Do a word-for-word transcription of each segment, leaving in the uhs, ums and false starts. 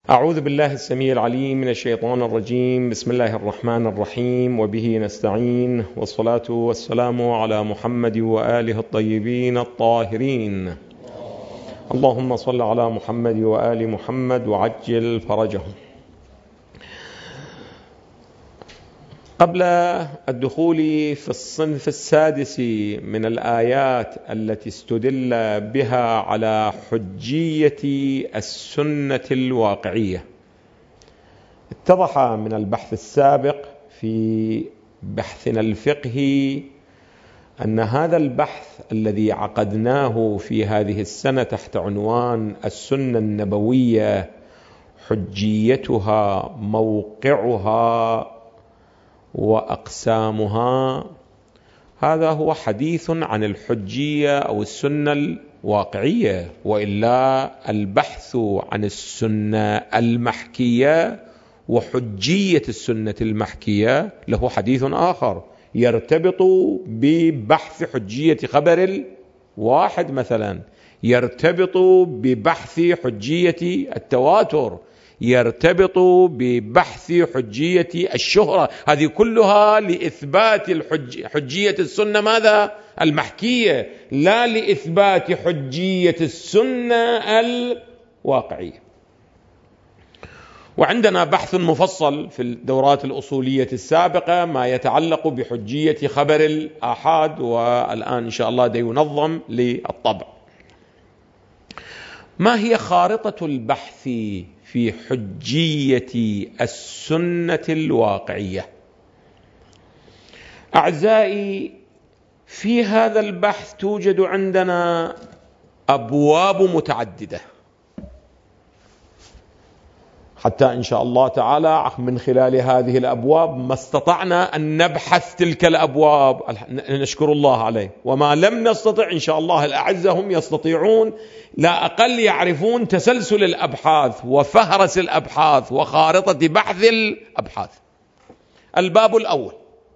أعوذ بالله السميع العليم من الشيطان الرجيم. بسم الله الرحمن الرحيم، وبه نستعين، والصلاة والسلام على محمد وآله الطيبين الطاهرين. اللهم صل على محمد وآل محمد وعجل فرجهم. قبل الدخول في الصنف السادس من الآيات التي استدل بها على حجية السنة الواقعية، اتضح من البحث السابق في بحثنا الفقهي أن هذا البحث الذي عقدناه في هذه السنة تحت عنوان السنة النبوية، حجيتها، موقعها وأقسامها، هذا هو حديث عن الحجية أو السنة الواقعية، وإلا البحث عن السنة المحكية وحجية السنة المحكية له حديث آخر يرتبط ببحث حجية خبر الواحد، مثلا يرتبط ببحث حجية التواتر، يرتبط ببحث حجية الشهرة. هذه كلها لإثبات الحج... حجية السنة ماذا؟ المحكية، لا لإثبات حجية السنة الواقعية. وعندنا بحث مفصل في الدورات الأصولية السابقة ما يتعلق بحجية خبر الآحاد، والآن إن شاء الله دا ينظم للطبع. ما هي خارطة البحث في حجية السنة الواقعية؟ أعزائي، في هذا البحث توجد عندنا أبواب متعددة، حتى إن شاء الله تعالى من خلال هذه الأبواب ما استطعنا أن نبحث تلك الأبواب نشكر الله عليه، وما لم نستطع إن شاء الله الأعزة هم يستطيعون، لا أقل يعرفون تسلسل الأبحاث وفهرس الأبحاث وخارطة بحث الأبحاث. الباب الأول،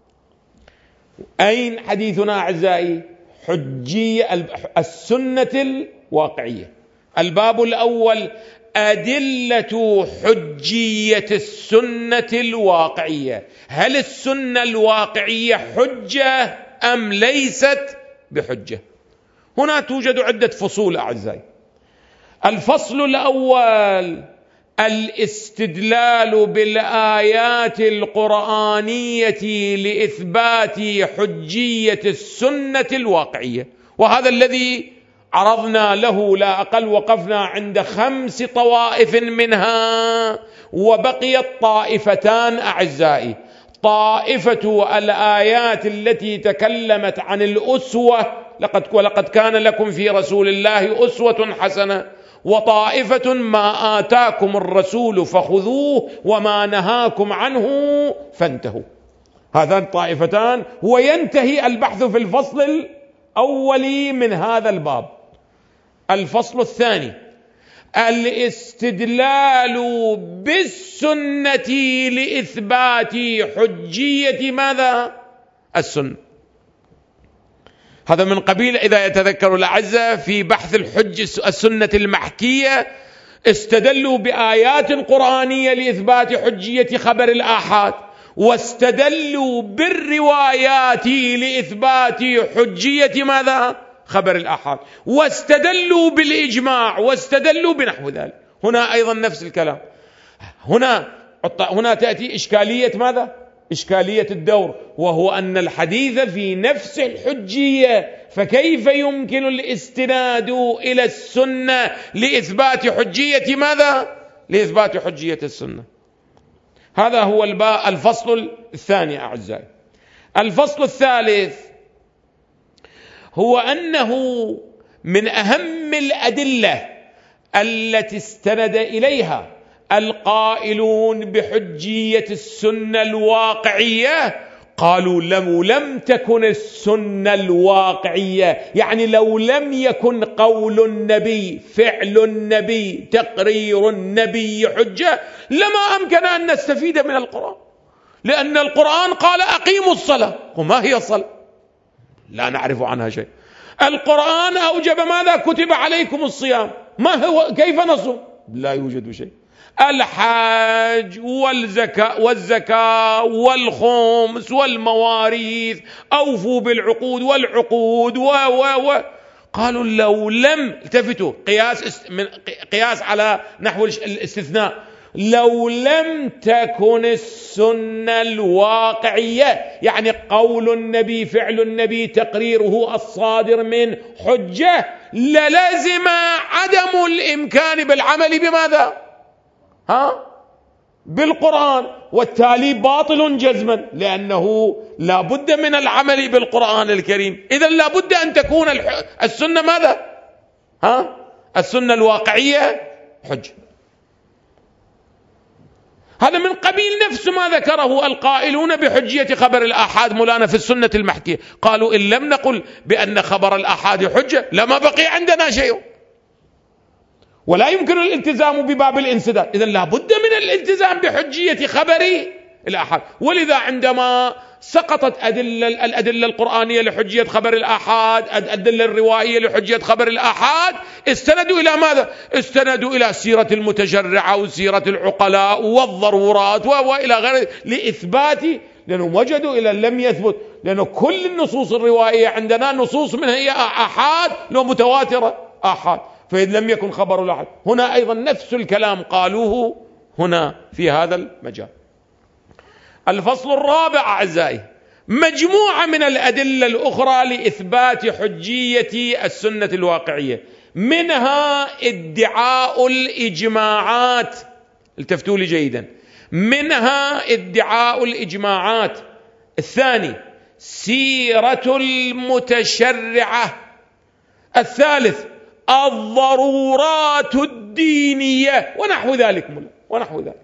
أين حديثنا أعزائي؟ حجية السنة الواقعية. الباب الأول، أدلة حجية السنة الواقعية. هل السنة الواقعية حجة أم ليست بحجة؟ هنا توجد عدة فصول أعزائي. الفصل الأول، الاستدلال بالآيات القرآنية لإثبات حجية السنة الواقعية، وهذا الذي عرضنا له لا أقل، وقفنا عند خمس طوائف منها، وبقيت طائفتان أعزائي. طائفة الآيات التي تكلمت عن الأسوة، لقد ولقد كان لكم في رسول الله أسوة حسنة، وطائفة ما آتاكم الرسول فخذوه وما نهاكم عنه فانتهوا. هذان الطائفتان، وينتهي البحث في الفصل الأول من هذا الباب. الفصل الثاني، الاستدلال بالسنة لإثبات حجية ماذا؟ السنة. هذا من قبيل، إذا يتذكر الأعزة في بحث الحج السنة المحكية، استدلوا بآيات قرآنية لإثبات حجية خبر الآحاد، واستدلوا بالروايات لإثبات حجية ماذا؟ خبر الآحاد، واستدلوا بالإجماع، واستدلوا بنحو ذلك. هنا أيضا نفس الكلام. هنا هنا تأتي إشكالية ماذا؟ إشكالية الدور، وهو أن الحديث في نفس الحجية، فكيف يمكن الاستناد إلى السنة لإثبات حجية ماذا؟ لإثبات حجية السنة. هذا هو الفصل الثاني أعزائي. الفصل الثالث هو أنه من أهم الأدلة التي استند إليها القائلون بحجية السنة الواقعية، قالوا لو لم تكن السنة الواقعية، يعني لو لم يكن قول النبي، فعل النبي، تقرير النبي حجة، لما أمكن أن نستفيد من القرآن، لأن القرآن قال أقيموا الصلاة. وما هي الصلاة؟ لا نعرف عنها شيء. القرآن أوجب ماذا؟ كتب عليكم الصيام. ما هو؟ كيف نصوم؟ لا يوجد شيء. الحج والزكاة والزكاة والخمس والمواريث، أوفوا بالعقود والعقود و و و قالوا لو لم التفتوا قياس من قياس على نحو الاستثناء، لو لم تكن السنة الواقعية يعني قول النبي فعل النبي تقريره الصادر من حجة، للزم عدم الإمكان بالعمل بماذا؟ ها؟ بالقرآن، والتالي باطل جزما، لأنه لا بد من العمل بالقرآن الكريم. إذن لا بد أن تكون السنة ماذا؟ ها؟ السنة الواقعية حجة. هذا من قبيل نفس ما ذكره القائلون بحجية خبر الآحاد مولانا في السنة المحكية. قالوا إن لم نقل بأن خبر الآحاد حجة لما بقي عندنا شيء، ولا يمكن الالتزام بباب الانسداد. إذن لا بد من الالتزام بحجية خبر الآحاد. ولذا عندما سقطت أدلة الأدلة القرآنية لحجية خبر الآحاد، الأدلة الروائية لحجية خبر الآحاد، استندوا إلى ماذا؟ استندوا إلى سيرة المتشرعة وسيرة العقلاء والضرورات وإلى غيره لإثبات، لأنهم وجدوا إلى لم يثبت، لأن كل النصوص الروائية عندنا نصوص منها هي آحاد لو متواترة آحاد، فإذا لم يكن خبر الآحاد. هنا أيضا نفس الكلام قالوه هنا في هذا المجال. الفصل الرابع أعزائي، مجموعة من الأدلة الأخرى لإثبات حجية السنة الواقعية، منها ادعاء الإجماعات. التفتوا لي جيدا، منها ادعاء الإجماعات. الثاني سيرة المتشرعة. الثالث الضرورات الدينية ونحو ذلك ونحو ذلك.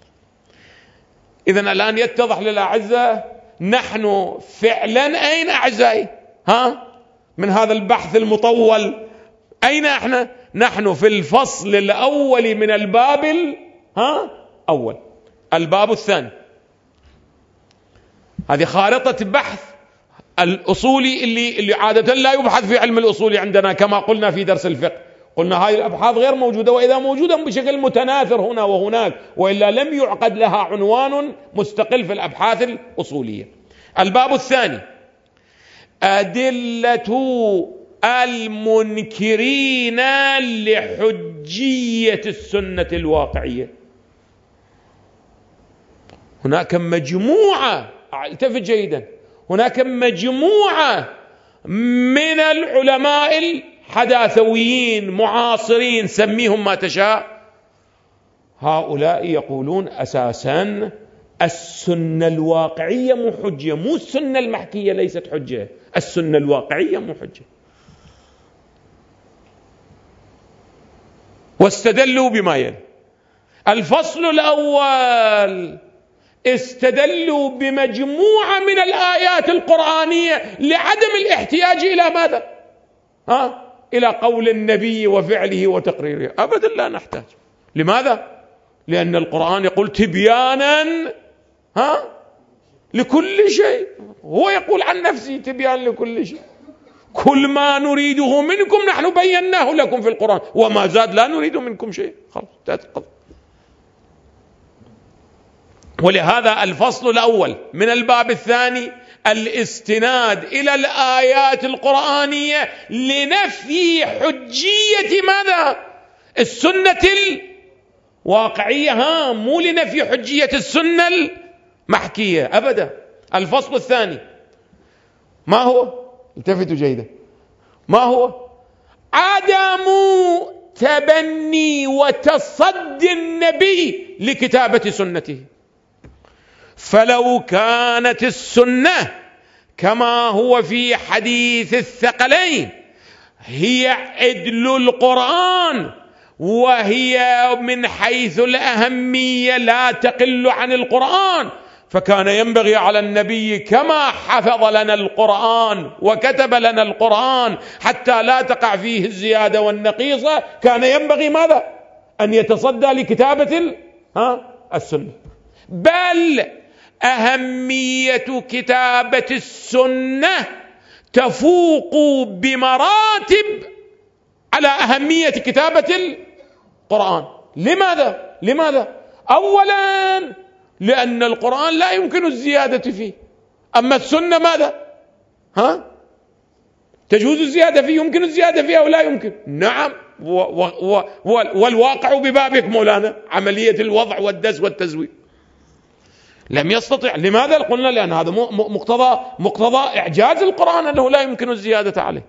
إذن الآن يتضح للأعزاء نحن فعلا أين أعزائي؟ ها؟ من هذا البحث المطول أين احنا؟ نحن في الفصل الأول من الباب ها؟ أول الباب الثاني. هذه خارطة بحث الأصولي اللي اللي عادة لا يبحث في علم الأصول عندنا، كما قلنا في درس الفقه، قلنا هذه الأبحاث غير موجودة، وإذا موجودة بشكل متناثر هنا وهناك، وإلا لم يعقد لها عنوان مستقل في الأبحاث الأصولية. الباب الثاني أدلة المنكرين لحجية السنة الواقعية. هناك مجموعة، التفت جيدا، هناك مجموعة من العلماء الحداثويين معاصرين، سميهم ما تشاء، هؤلاء يقولون أساسا السنة الواقعية مو حجة، مو السنة المحكية ليست حجة، السنة الواقعية مو حجة. واستدلوا بما يلي. الفصل الأول استدلوا بمجموعة من الآيات القرآنية لعدم الاحتياج إلى ماذا؟ ها؟ إلى قول النبي وفعله وتقريره. أبدا لا نحتاج. لماذا؟ لأن القرآن يقول تبيانا ها؟ لكل شيء. هو يقول عن نفسه تبيان لكل شيء. كل ما نريده منكم نحن بيناه لكم في القرآن، وما زاد لا نريد منكم شيء. خلاص تتقضى. ولهذا الفصل الأول من الباب الثاني الاستناد إلى الآيات القرآنية لنفي حجية ماذا؟ السنة الواقعية، ها، مو لنفي حجية السنة المحكية أبدا. الفصل الثاني ما هو؟ التفتوا جيدا، ما هو؟ عدم تبني وتصدي النبي لكتابة سنته. فلو كانت السنة كما هو في حديث الثقلين هي عدل القرآن، وهي من حيث الأهمية لا تقل عن القرآن، فكان ينبغي على النبي كما حفظ لنا القرآن وكتب لنا القرآن حتى لا تقع فيه الزيادة والنقيصة، كان ينبغي ماذا؟ أن يتصدى لكتابة ها السنة. بل أهمية كتابة السنة تفوق بمراتب على أهمية كتابة القرآن. لماذا؟ لماذا؟ أولا لأن القرآن لا يمكن الزيادة فيه، أما السنة ماذا؟ ها؟ تجوز الزيادة فيه، يمكن الزيادة فيه أو لا يمكن؟ نعم، و و و والواقع ببابك مولانا، عملية الوضع والدس والتزويد لم يستطع. لماذا؟ قلنا لأن هذا مقتضى مقتضى إعجاز القرآن أنه لا يمكن الزيادة عليه.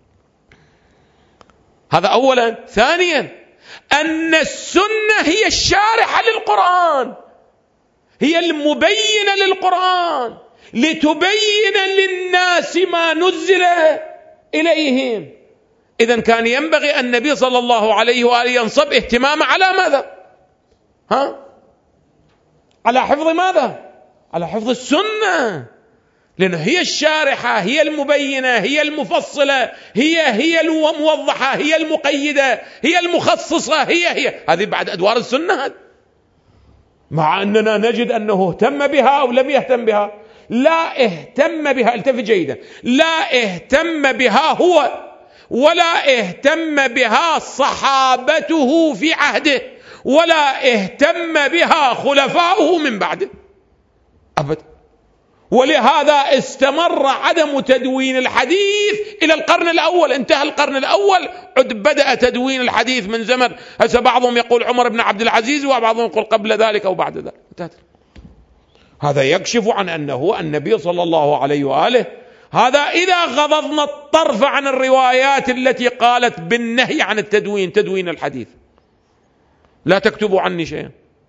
هذا أولا. ثانيا أن السنة هي الشارحة للقرآن، هي المبينة للقرآن لتبين للناس ما نزل إليهم. إذن كان ينبغي أن النبي صلى الله عليه وآله ينصب اهتمام على ماذا؟ ها؟ على حفظ ماذا؟ على حفظ السنة، لأن هي الشارحة، هي المبينة، هي المفصلة، هي هي الموضحة، هي المقيدة، هي المخصصة، هي هي هذه بعد أدوار السنة. مع أننا نجد أنه اهتم بها أو لم يهتم بها. لا اهتم بها، التفت جيدا، لا اهتم بها هو ولا اهتم بها صحابته في عهده ولا اهتم بها خلفاؤه من بعده أبدا. ولهذا استمر عدم تدوين الحديث إلى القرن الأول، انتهى القرن الأول عد بدأ تدوين الحديث من زمن. هسه بعضهم يقول عمر بن عبد العزيز وبعضهم يقول قبل ذلك أو بعد ذلك. هذا يكشف عن أنه النبي صلى الله عليه وآله، هذا إذا غضضنا الطرف عن الروايات التي قالت بالنهي عن التدوين، تدوين الحديث، لا تكتبوا عني شيئا.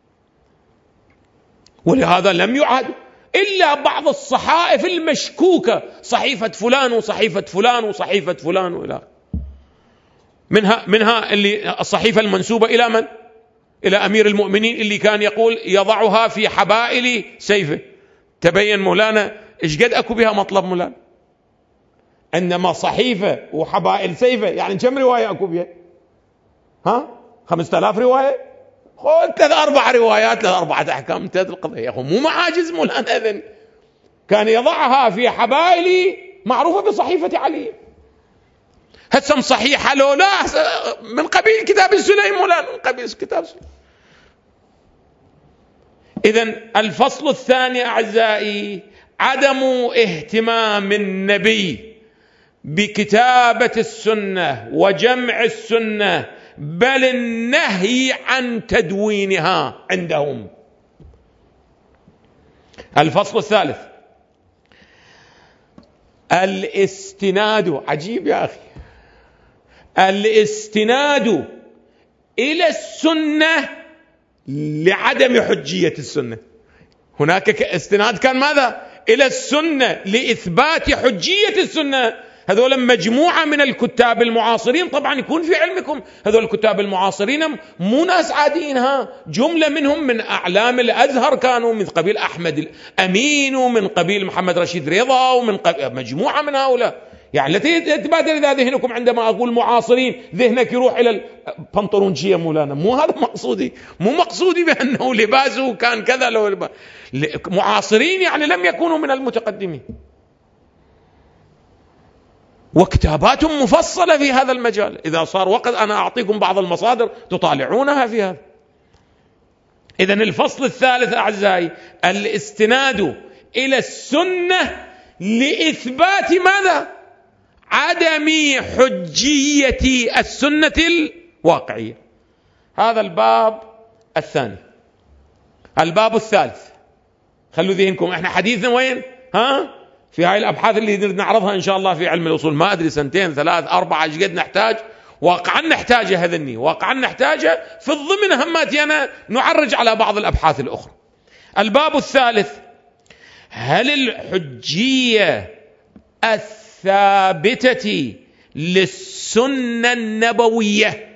ولهذا لم يعد إلا بعض الصحائف المشكوكة، صحيفة فلان وصحيفة فلان وصحيفة فلان وإلى منها منها اللي الصحيفة المنسوبة إلى من؟ إلى أمير المؤمنين، اللي كان يقول يضعها في حبائل سيفه. تبين مولانا إيش قد أكو بها مطلب مولانا. إنما صحيفة وحبائل سيفه يعني كم رواية أكو بها؟ ها؟ خمسة آلاف رواية؟ خذ ثلاث أربع روايات، ثلاث أربعة أحكام، انتهت القضية يا أخو. مو معاجز مولانا. إذن كان يضعها في حبائل معروفة بصحيفة علي. هسم صحيحة لو لا من قبيل كتاب السليم مولانا، من قبيل كتاب السليم. إذن الفصل الثاني أعزائي عدم اهتمام النبي بكتابة السنة وجمع السنة، بل النهي عن تدوينها عندهم. الفصل الثالث الاستناد. عجيب يا أخي، الاستناد إلى السنة لعدم حجية السنة. هناك استناد كان ماذا؟ إلى السنة لإثبات حجية السنة. هذول مجموعة من الكتاب المعاصرين، طبعا يكون في علمكم هذول الكتاب المعاصرين مو ناس عاديين، ها جملة منهم من أعلام الأزهر، كانوا من قبيل أحمد الأمين ومن قبيل محمد رشيد رضا ومن قبيل مجموعة من هؤلاء. يعني لا تتبادر إذا ذهنكم عندما أقول معاصرين ذهنك يروح إلى البنطلونشية مولانا، مو هذا مقصودي. مو مقصودي بأنه لباسه كان كذا. لو لباس. معاصرين يعني لم يكونوا من المتقدمين، وكتاباتهم مفصلة في هذا المجال. إذا صار وقت أنا أعطيكم بعض المصادر تطالعونها في هذا. إذن الفصل الثالث أعزائي الاستناد إلى السنة لإثبات ماذا؟ عدم حجية السنة الواقعية. هذا الباب الثاني. الباب الثالث، خلوا ذهنكم احنا حديثنا وين؟ ها؟ في هاي الأبحاث اللي نعرضها إن شاء الله في علم الأصول. ما أدري سنتين ثلاث أربعة ايش قد نحتاج، واقعا نحتاجه هذني، واقعا نحتاجه في الضمن هماتي أنا نعرج على بعض الأبحاث الأخرى. الباب الثالث، هل الحجية الثابتة للسنة النبوية؟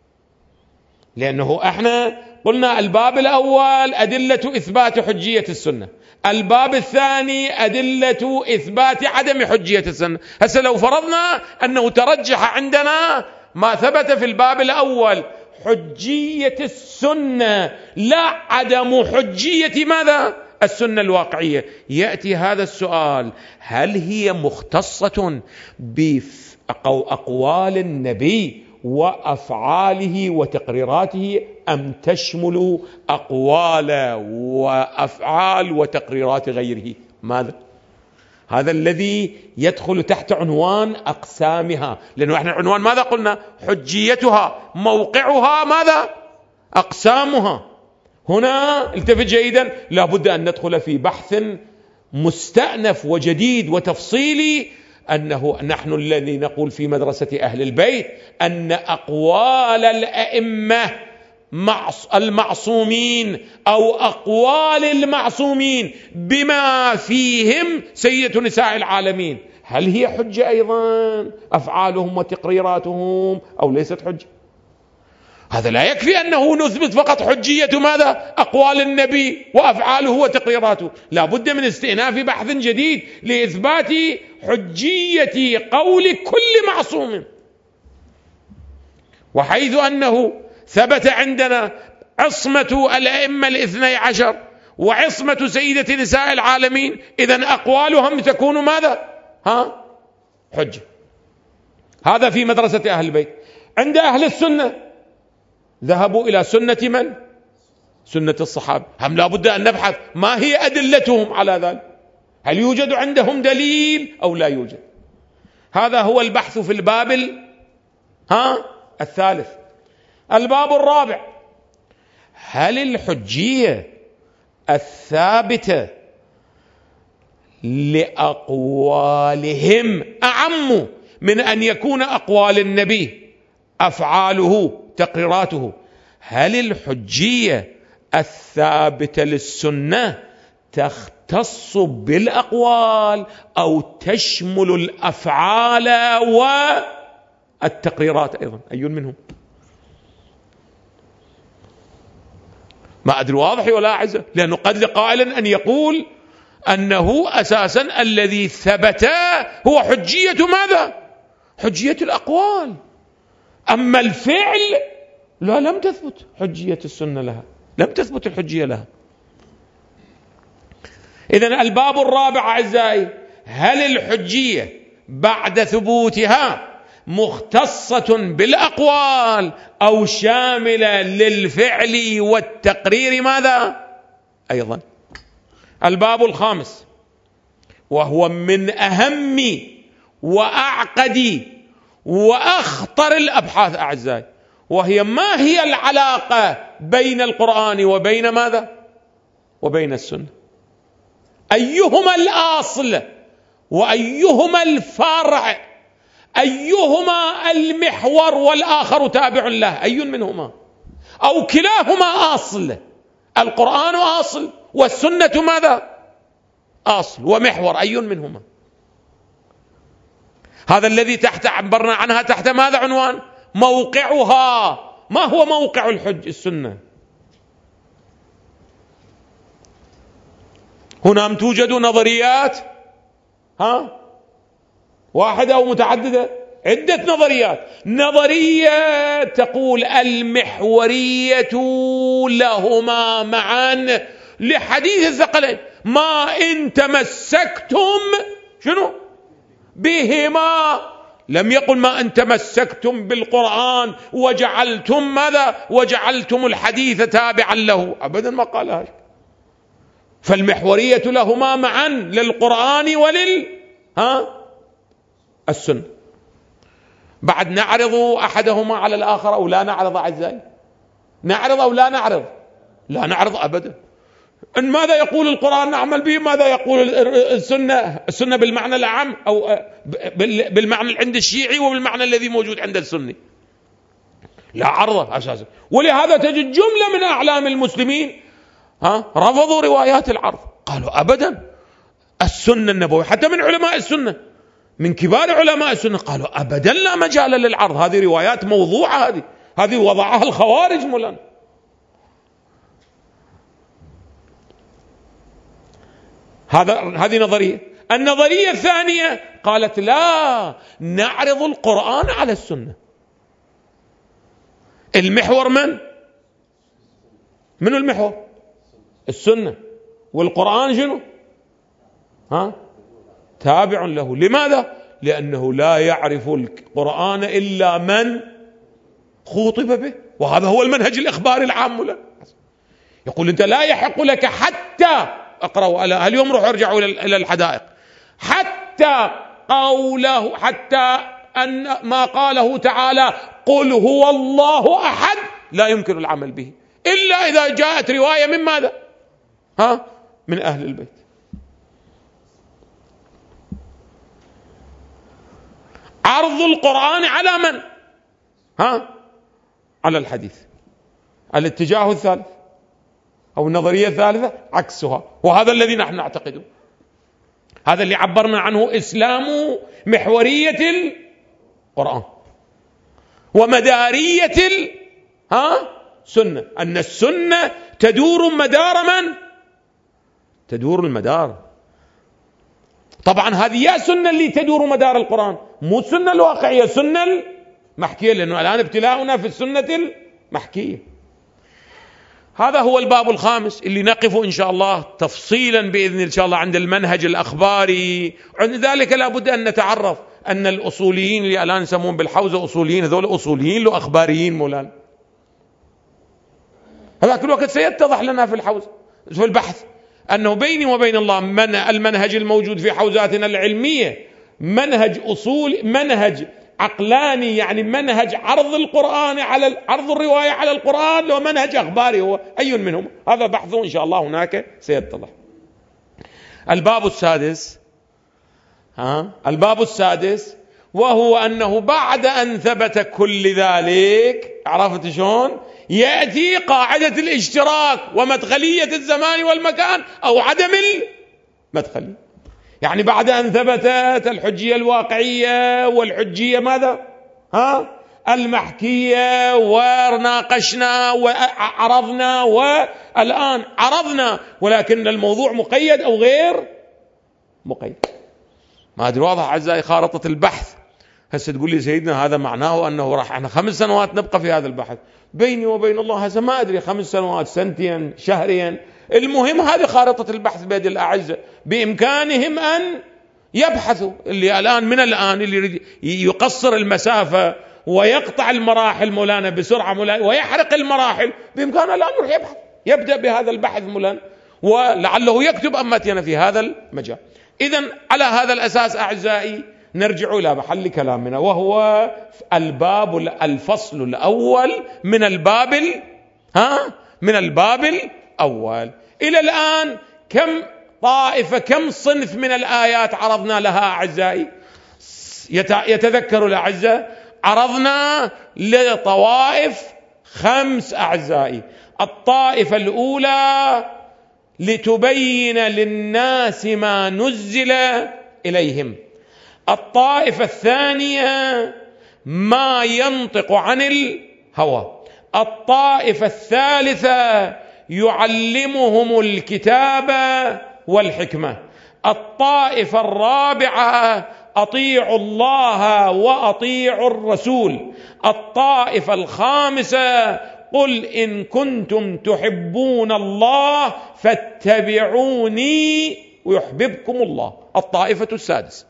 لأنه احنا قلنا الباب الأول أدلة إثبات حجية السنة، الباب الثاني أدلة إثبات عدم حجية السنة. هسه لو فرضنا أنه ترجح عندنا ما ثبت في الباب الأول حجية السنة لا عدم حجية ماذا؟ السنة الواقعية، يأتي هذا السؤال: هل هي مختصة بأقوال النبي وأفعاله وتقريراته أم تشمل أقوال وأفعال وتقريرات غيره؟ ماذا؟ هذا الذي يدخل تحت عنوان أقسامها، لأنه احنا عنوان ماذا قلنا؟ حجيتها، موقعها ماذا؟ أقسامها. هنا التفت جيدا، لابد أن ندخل في بحث مستأنف وجديد وتفصيلي، أنه نحن الذي نقول في مدرسة أهل البيت أن أقوال الأئمة المعصومين أو أقوال المعصومين بما فيهم سيدة نساء العالمين، هل هي حجة أيضا أفعالهم وتقريراتهم أو ليست حجة؟ هذا لا يكفي أنه نثبت فقط حجية ماذا؟ أقوال النبي وأفعاله وتقريراته، لا بد من استئناف بحث جديد لإثبات حجية قول كل معصوم. وحيث أنه ثبت عندنا عصمة الأئمة الاثني عشر وعصمة سيدة نساء العالمين، إذن أقوالهم تكون ماذا؟ ها؟ حجة. هذا في مدرسة أهل البيت. عند أهل السنة ذهبوا إلى سنة من؟ سنة الصحابة. هم لا بد أن نبحث ما هي أدلتهم على ذلك، هل يوجد عندهم دليل أو لا يوجد؟ هذا هو البحث في الباب ال... ها؟ الثالث. الباب الرابع: هل الحجية الثابتة لأقوالهم أعم من أن يكون أقوال النبي أفعاله تقريراته؟ هل الحجية الثابتة للسنة تختص بالأقوال أو تشمل الأفعال والتقريرات أيضا؟ أي منهم؟ ما أدري واضح ولا أعزه، لأنه قد قائلا أن يقول أنه أساسا الذي ثبت هو حجية ماذا؟ حجية الأقوال، أما الفعل لا، لم تثبت حجية السنة لها، لم تثبت الحجية لها. إذن الباب الرابع أعزائي: هل الحجية بعد ثبوتها مختصة بالأقوال أو شاملة للفعل والتقرير ماذا أيضا؟ الباب الخامس، وهو من أهم وأعقد وأخطر الأبحاث أعزائي، وهي ما هي العلاقة بين القرآن وبين ماذا؟ وبين السنة؟ أيهما الأصل وأيهما الفرع؟ أيهما المحور والآخر تابع له؟ أي منهما؟ أو كلاهما أصل؟ القرآن أصل والسنة ماذا؟ أصل ومحور، أي منهما؟ هذا الذي تحت عبرنا عنها تحت ماذا عنوان؟ موقعها. ما هو موقع الحج السنة؟ هنا توجد نظريات، ها، واحدة أو متعددة؟ عدة نظريات. نظرية تقول المحورية لهما معا لحديث الثقلين، ما إن تمسكتم شنو بهما، لم يقل ما أن تمسكتم بالقرآن وجعلتم ماذا؟ وجعلتم الحديث تابعا له، أبدا ما قال هذا. فالمحورية لهما معا للقرآن ولل ها السنة. بعد نعرض أحدهما على الآخر أو لا نعرض أعزائي؟ نعرض أو لا نعرض؟ لا نعرض أبدا. إن ماذا يقول القرآن نعمل به، ماذا يقول السنة؟ السنة بالمعنى الأعم أو بالمعنى عند الشيعي وبالمعنى الذي موجود عند السني، لا عرض أساسا. ولهذا تجد جملة من أعلام المسلمين ها رفضوا روايات العرض، قالوا أبدا السنة النبوية، حتى من علماء السنة من كبار علماء السنة قالوا أبدا لا مجال للعرض، هذه روايات موضوعة، هذه هذه وضعها الخوارج مولانا. هذا هذه نظرية. النظرية الثانية قالت لا، نعرض القرآن على السنة. المحور من؟ منو المحور؟ السنة. والقرآن شنو؟ ها؟ تابع له. لماذا؟ لأنه لا يعرف القرآن إلا من خوطب به، وهذا هو المنهج الإخباري العام له. يقول أنت لا يحق لك حتى أقرأوا على اليوم روحوا ارجعوا إلى الحدائق، حتى قوله، حتى أن ما قاله تعالى قل هو الله أحد لا يمكن العمل به إلا إذا جاءت رواية من ماذا؟ ها؟ من أهل البيت. عرض القرآن على من؟ ها؟ على الحديث. الاتجاه الثالث أو النظرية الثالثة عكسها، وهذا الذي نحن نعتقده، هذا اللي عبرنا عنه إسلام محورية القرآن ومدارية ال... ها؟ سنة، أن السنة تدور مدار من؟ تدور المدار. طبعا هذه يا سنة اللي تدور مدار القرآن، مو السنة الواقعية، السنة المحكية، لأنه الآن ابتلاؤنا في السنة المحكية. هذا هو الباب الخامس اللي نقف إن شاء الله تفصيلا بإذن إن شاء الله عند المنهج الأخباري. عند ذلك لابد أن نتعرف أن الأصوليين اللي الآن يسمون بالحوزة أصوليين، هذول أصوليين لو أخباريين مولانا. هذا كل وقت سيتضح لنا في الحوزة في البحث أنه بيني وبين الله من المنهج الموجود في حوزاتنا العلمية منهج أصول، منهج عقلاني، يعني منهج عرض القرآن على عرض الرواية على القرآن، لو منهج أخباري هو أي منهم، هذا بحثه إن شاء الله هناك سيتضح. الباب السادس، ها الباب السادس وهو أنه بعد أن ثبت كل ذلك، عرفت شلون؟ يأتي قاعدة الاشتراك ومدخلية الزمان والمكان أو عدم المدخلية. يعني بعد أن ثبتت الحجية الواقعية والحجية ماذا؟ ها؟ المحكية، وناقشنا وعرضنا والآن عرضنا، ولكن الموضوع مقيد أو غير مقيد. ما أدري واضح أعزائي خارطة البحث. هسه تقول لي سيدنا هذا معناه أنه راح احنا خمس سنوات نبقى في هذا البحث. بيني وبين الله هذا ما أدري، خمس سنوات، سنتين، شهرين، المهم هذه خارطة البحث بيد الأعزة، بإمكانهم أن يبحثوا. اللي الآن من الآن اللي يقصر المسافة ويقطع المراحل مولانا بسرعة مولانا ويحرق المراحل، بإمكانه الآن يروح يبحث، يبدأ بهذا البحث مولانا، ولعله يكتب أمتنا في هذا المجال. إذن على هذا الأساس أعزائي نرجع إلى محل كلامنا، وهو الباب الفصل الأول من الباب ها من الباب الأول. إلى الآن كم طائفة، كم صنف من الآيات عرضنا لها أعزائي؟ يتذكروا الأعزاء عرضنا لطوائف خمس أعزائي. الطائفة الأولى لتبين للناس ما نزل إليهم. الطائفة الثانية ما ينطق عن الهوى. الطائفة الثالثة يعلمهم الكتاب والحكمة. الطائفة الرابعة أطيعوا الله وأطيعوا الرسول. الطائفة الخامسة قل إن كنتم تحبون الله فاتبعوني ويحببكم الله. الطائفة السادسة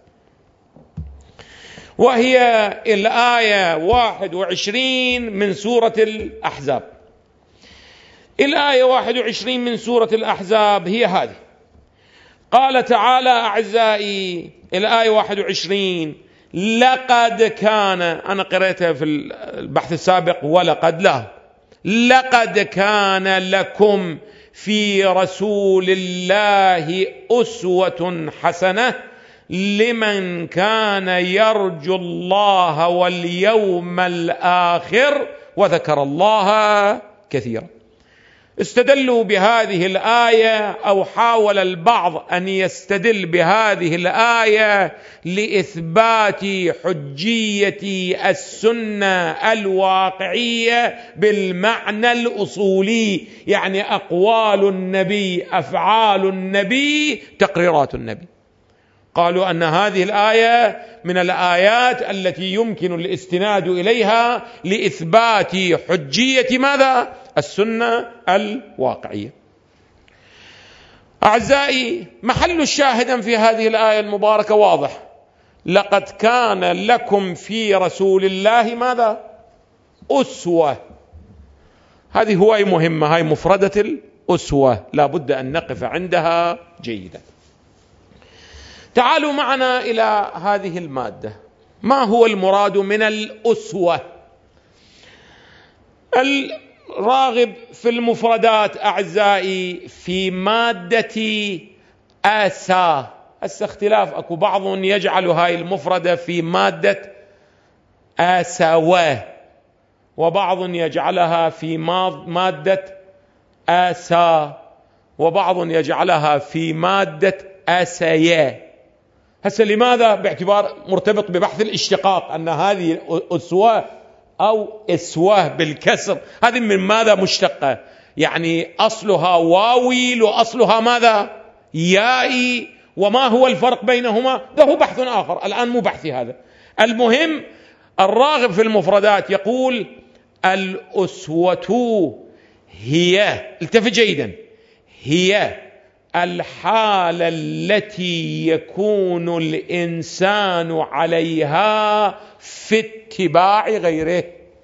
وهي الآية واحد وعشرين من سورة الأحزاب. الآية واحد وعشرين من سورة الأحزاب هي هذه. قال تعالى أعزائي الآية واحد وعشرين: لقد كان، أنا قرأتها في البحث السابق ولقد لا، لقد كان لكم في رسول الله أسوة حسنة لمن كان يرجو الله واليوم الآخر وذكر الله كثيرا. استدلوا بهذه الآية، أو حاول البعض أن يستدل بهذه الآية لإثبات حجية السنة الواقعية بالمعنى الأصولي، يعني أقوال النبي، أفعال النبي، تقريرات النبي. قالوا أن هذه الآية من الآيات التي يمكن الاستناد إليها لإثبات حجية ماذا؟ السنة الواقعية. أعزائي محل الشاهد في هذه الآية المباركة واضح: لقد كان لكم في رسول الله ماذا؟ الأسوة. هذه هواية مهمة، هاي مفردة الأسوة لا بد أن نقف عندها جيدا. تعالوا معنا إلى هذه المادة. ما هو المراد من الأسوة؟ الراغب في المفردات أعزائي في مادة آسى، هسه اختلاف، أكو بعض يجعل هاي المفردة في مادة آساوة، وبعض يجعلها في مادة آسى، وبعض يجعلها في مادة آسايا. هسه لماذا؟ باعتبار مرتبط ببحث الاشتقاق، أن هذه أسوة أو إسوة بالكسر هذه من ماذا مشتقة؟ يعني أصلها واويل وأصلها ماذا؟ يائي. وما هو الفرق بينهما؟ له بحث آخر الآن مو بحثي هذا. المهم الراغب في المفردات يقول الأسوة هي، التفت جيدا، هي الحالة التي يكون الإنسان عليها في اتباع غيره.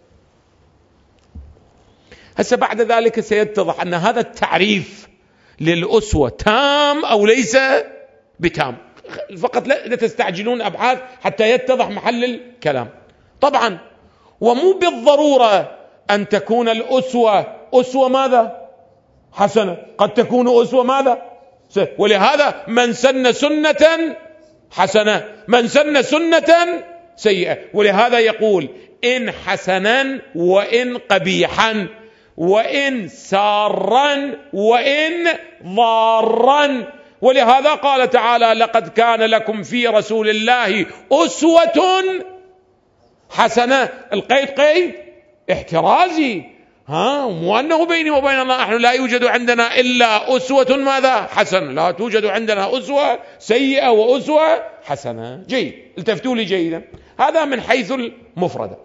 هسه بعد ذلك سيتضح أن هذا التعريف للأسوة تام أو ليس بتام، فقط لا تستعجلون أبحاث حتى يتضح محل الكلام. طبعا ومو بالضرورة أن تكون الأسوة أسوة ماذا؟ حسنة، قد تكون أسوة ماذا؟ ولهذا من سن سنة حسنة، من سن سنة سيئة. ولهذا يقول إن حسنا وإن قبيحا، وإن سارا وإن ضارا. ولهذا قال تعالى لقد كان لكم في رسول الله أسوة حسنة. القيد قيد احترازي، ها، مو أنه بيني وبين الله نحن لا يوجد عندنا إلا أسوة ماذا؟ حسنة، لا توجد عندنا أسوة سيئة وأسوة حسنة. جيد، التفتوا لي جيدا. هذا من حيث المفردة.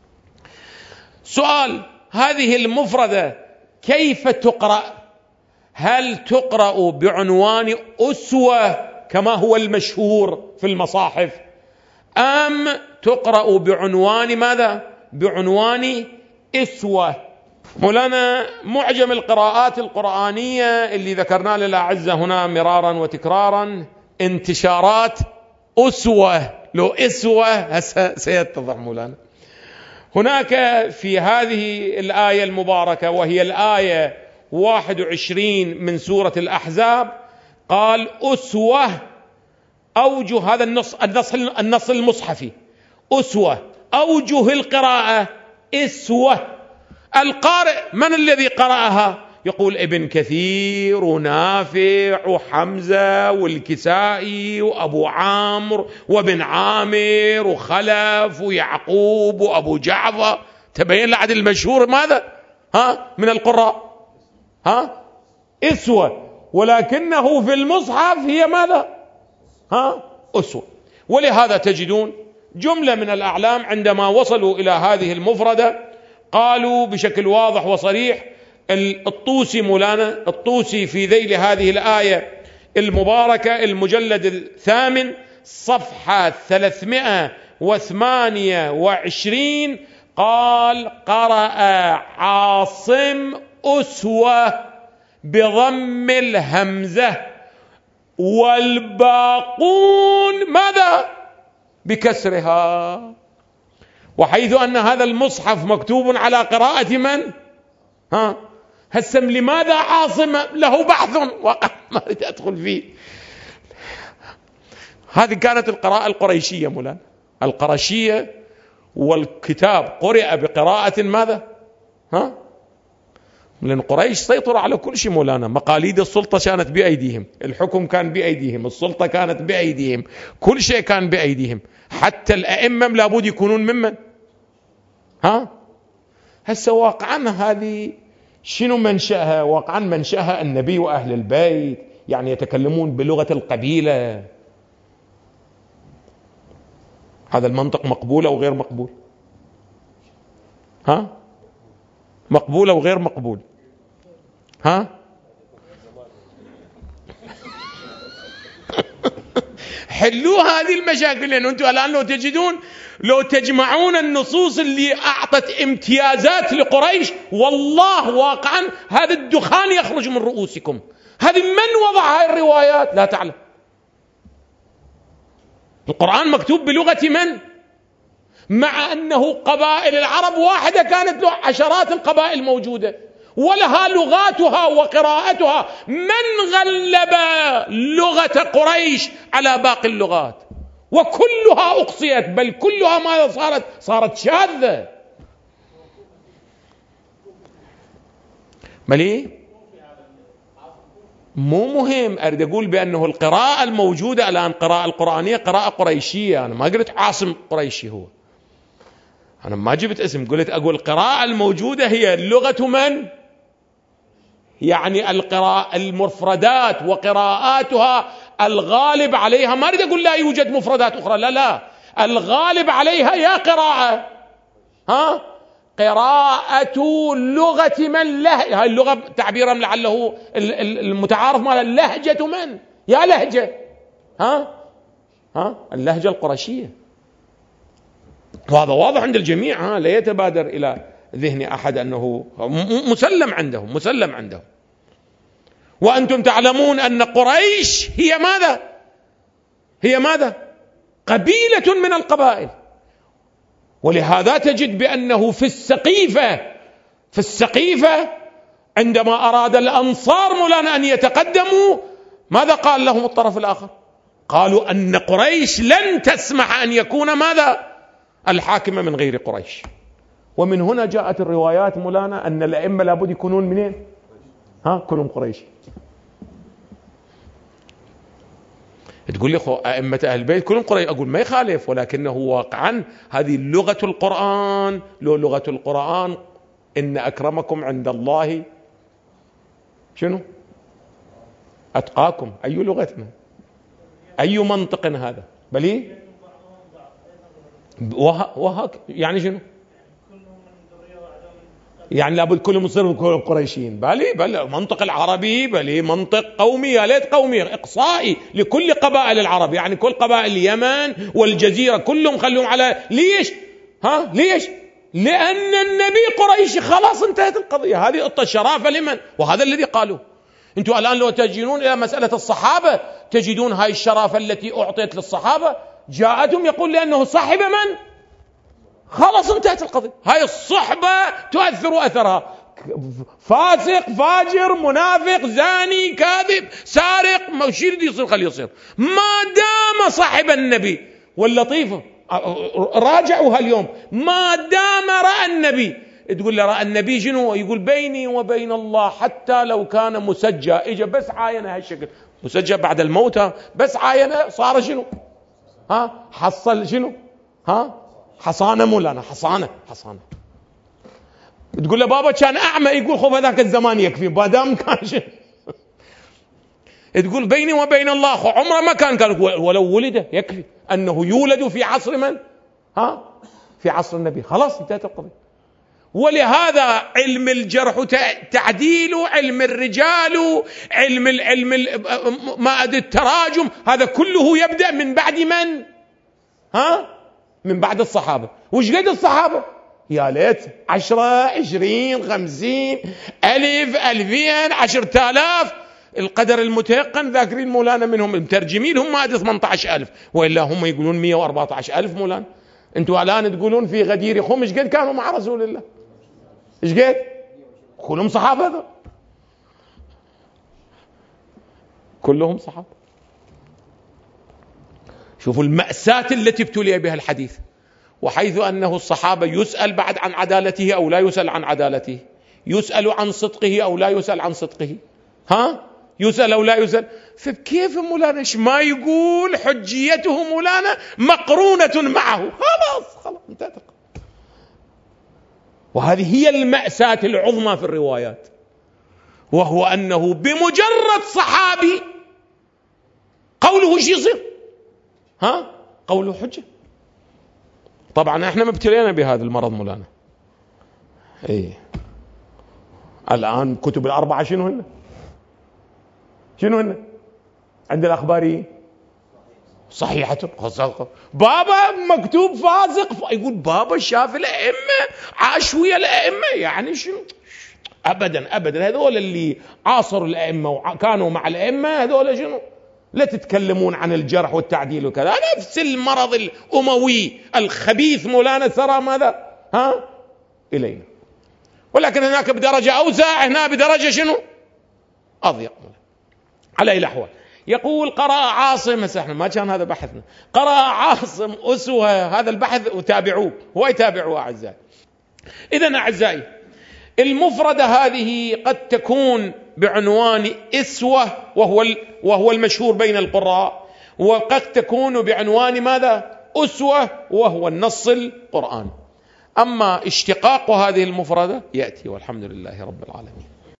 سؤال، هذه المفردة كيف تقرأ؟ هل تقرأ بعنوان أسوة كما هو المشهور في المصاحف، أم تقرأ بعنوان ماذا؟ بعنوان إسوة. مولانا معجم القراءات القرآنية اللي ذكرنا للأعزة هنا مرارا وتكرارا انتشارات أسوة، لو إسوة سيتضح مولانا. هناك في هذه الآية المباركة وهي الآية واحد وعشرين من سورة الأحزاب قال أسوة، أوجه هذا النص النص النص المصحفي أسوة، أوجه القراءة إسوة. القارئ من الذي قرأها؟ يقول ابن كثير ونافع وحمزة والكسائي وأبو عامر وابن عامر وخلف ويعقوب وأبو جعفر. تبين لعد المشهور ماذا؟ ها من القراء، ها إسوة، ولكنه في المصحف هي ماذا؟ ها أسوة. ولهذا تجدون جملة من الأعلام عندما وصلوا إلى هذه المفردة قالوا بشكل واضح وصريح، الطوسي مولانا الطوسي في ذيل هذه الآية المباركة المجلد الثامن صفحة ثلاثمائة وثمانية وعشرين قال قرأ عاصم أسوة بضم الهمزة والباقون ماذا؟ بكسرها. وحيث أن هذا المصحف مكتوب على قراءة من؟ ها هسم لماذا عاصم له بحث وقد ما أريد أدخل فيه. هذه كانت القراءة القريشية مولانا، القرشية، والكتاب قرئ بقراءة ماذا؟ ها لأن قريش سيطروا على كل شيء مولانا، مقاليد السلطة كانت بأيديهم، الحكم كان بأيديهم، السلطة كانت بأيديهم، كل شيء كان بأيديهم، حتى الأئمة لابد يكونون ممن؟ ها هسه واقعا هذه شنو منشأها؟ واقعا منشأها النبي وأهل البيت، يعني يتكلمون بلغة القبيلة. هذا المنطق مقبول أو غير مقبول؟ ها مقبول أو غير مقبول؟ ها حلوا هذه المشاكل، لأن أنتم الآن لو تجدون لو تجمعون النصوص اللي أعطت امتيازات لقريش والله واقعا هذا الدخان يخرج من رؤوسكم. هذه من وضع هاي الروايات؟ لا تعلم. القرآن مكتوب بلغة من؟ مع أنه قبائل العرب واحدة كانت له عشرات القبائل موجودة ولها لغاتها وقراءتها. من غلب لغة قريش على باقي اللغات؟ وكلها أقصيت، بل كلها ماذا صارت؟ صارت شاذة. ملي مو مهم. أريد أقول بأنه القراءة الموجودة الآن قراءة القرآنية قراءة قريشية. أنا ما قلت عاصم قريشي هو، أنا ما جبت اسم، قلت أقول القراءة الموجودة هي لغة من؟ يعني القراءة المفردات وقراءاتها الغالب عليها، ما أريد أقول لا يوجد مفردات أخرى، لا لا، الغالب عليها يا قراءة ها قراءة لغة من له، هاي اللغة تعبيرا لعله المتعارف مال اللهجة من؟ يا لهجة ها ها اللهجة القرشية. وهذا واضح عند الجميع، ها لا يتبادر إلى ذهن أحد أنه مسلم عندهم، مسلم عندهم. وأنتم تعلمون أن قريش هي ماذا؟ هي ماذا؟ قبيلة من القبائل. ولهذا تجد بأنه في السقيفة في السقيفة عندما أراد الأنصار مولانا أن يتقدموا ماذا قال لهم الطرف الآخر؟ قالوا أن قريش لن تسمح أن يكون ماذا؟ الحاكم من غير قريش. ومن هنا جاءت الروايات مولانا أن الأئمة لابد يكونون منين؟ ها كلهم قريش. تقول لي أئمة أهل البيت كلهم قريش، أقول ما يخالف، ولكنه واقعا هذه لغة القرآن. لو لغة القرآن إن أكرمكم عند الله شنو؟ أتقاكم. أي لغتنا؟ أي منطق هذا؟ بلي وه... وهك يعني شنو؟ يعني لابد كلهم يصيروا قريشيين. بلي بل منطق العربي بلي منطق قومي، يا ليت قومي إقصائي لكل قبائل العرب، يعني كل قبائل اليمن والجزيرة كلهم خلوهم على ليش؟ ها ليش؟ لأن النبي قريشي، خلاص انتهت القضية. هذه قطة الشرافة لمن؟ وهذا الذي قالوه. انتم الآن لو تجدون إلى مسألة الصحابة تجدون هاي الشرافة التي أعطيت للصحابة جاءتهم يقول لأنه صاحب من؟ خلاص انتهت القضية. هاي الصحبة تؤثر أثرها. فاسق فاجر منافق زاني كاذب سارق ما شيء يصير خليه يصير ما دام صاحب النبي. واللطيفة راجعوها اليوم، ما دام رأى النبي. تقول له رأى النبي شنو؟ يقول بيني وبين الله حتى لو كان مسجى، اجى بس عاينه هالشكل، مسجى بعد الموت بس عاينه صار شنو؟ ها حصل شنو؟ ها حصانة مولانا، حصانة حصانة. تقول له بابا كان أعمى، يقول خذ هذاك الزمان يكفي بادام كان شنو. تقول بيني وبين الله عمره ما كان كان ولو ولد يكفي أنه يولد في عصر من؟ ها في عصر النبي. خلاص انتهت القضية. ولهذا علم الجرح تعديل، علم الرجال، علم العلم ما أدري التراجم، هذا كله يبدأ من بعد من؟ ها من بعد الصحابة. وش قد الصحابة؟ يا ليت عشرة عشرين خمسين ألف ألفين عشرة آلاف القدر المتيقن. ذاكرين مولانا منهم المترجمين هم ما أدري ثمانية عشر ألف، وإلا هم يقولون مئة وأربعة عشر ألف مولانا. أنتوا الآن تقولون في غدير خم إيش قد كانوا مع رسول الله؟ إيش قد؟ كلهم صحابة هذول، كلهم صحابة. شوفوا المأساة التي ابتلي بها الحديث، وحيث أنه الصحابة يسأل بعد عن عدالته أو لا يسأل عن عدالته، يسأل عن صدقه أو لا يسأل عن صدقه، ها يسأل أو لا يسأل. فكيف مولانا ما يقول حجيته مولانا مقرونة معه؟ خلاص خلاص انتهت. وهذه هي المأساة العظمى في الروايات، وهو أنه بمجرد صحابي قوله شي يصير، ها قوله حجة. طبعا احنا مبتلينا بهذا المرض مولانا. ايه الآن كتب الأربعة شنو هن؟ شنو هن؟ عند الأخباريين صحيحة. بابا مكتوب فاسق، يقول بابا شاف الأئمة، عاش ويا الأئمة، يعني شنو؟ أبدا أبدا. هذول اللي عاصروا الأئمة وكانوا مع الأئمة هذول شنو؟ لا تتكلمون عن الجرح والتعديل وكذا. نفس المرض الأموي الخبيث مولانا سرى ماذا؟ ها؟ إلينا. ولكن هناك بدرجة أوسع، هنا بدرجة شنو؟ أضيق. على أي الأحوال يقول قرأ عاصم، احنا ما كان هذا بحثنا، قرأ عاصم أسوة، هذا البحث وتابعوه، هو يتابعوه أعزائي. إذن أعزائي المفردة هذه قد تكون بعنوان إسوة وهو وهو المشهور بين القراء، وقد تكون بعنوان ماذا؟ أسوة وهو النص القرآن. أما اشتقاق هذه المفردة يأتي، والحمد لله رب العالمين.